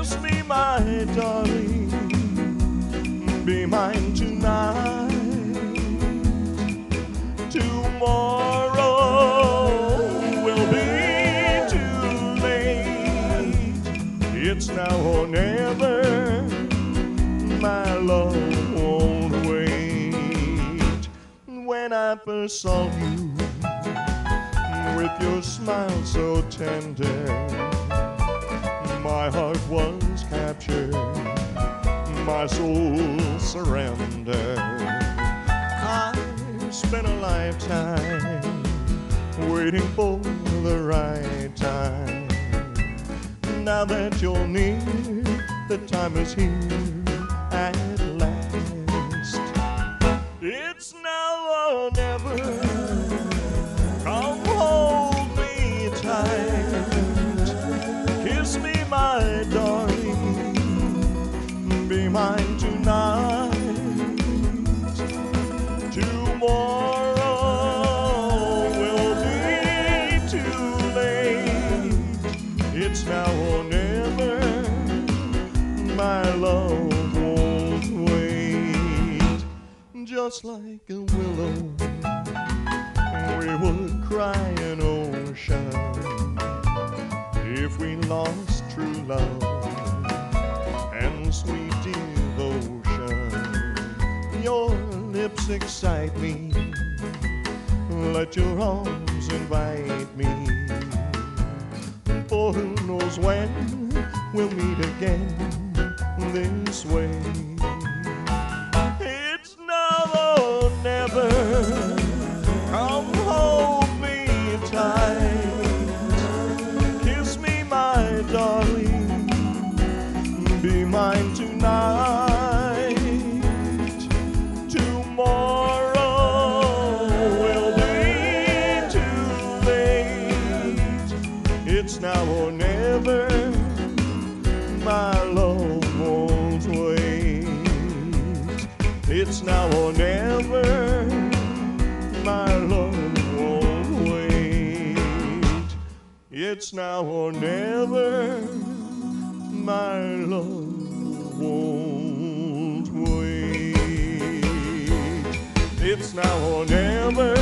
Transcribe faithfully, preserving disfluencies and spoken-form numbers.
Kiss me, my darling, be mine tonight. Tomorrow will be too late. It's now or never, my love won't wait. When I first saw you, with your smile so tender, my heart was captured, my soul surrendered. I spent a lifetime waiting for the right time. Now that you're near, the time is here at last. It's now or never. Come hold me tight. Kiss me, my darling, be mine tonight. Tomorrow will be too late. It's now or never, my love won't wait. Just like a willow, we would cry an ocean if we lost true love and sweet devotion. Your lips excite me, let your arms invite me, for who knows when we'll meet again this way. It's now or never. Come hold me tight. Kiss me, my darling, be mine tonight. Tomorrow will be too late. It's now or never, my love won't wait. It's now or never, my love won't wait. It's now or never, my love won't wait. It's now or never.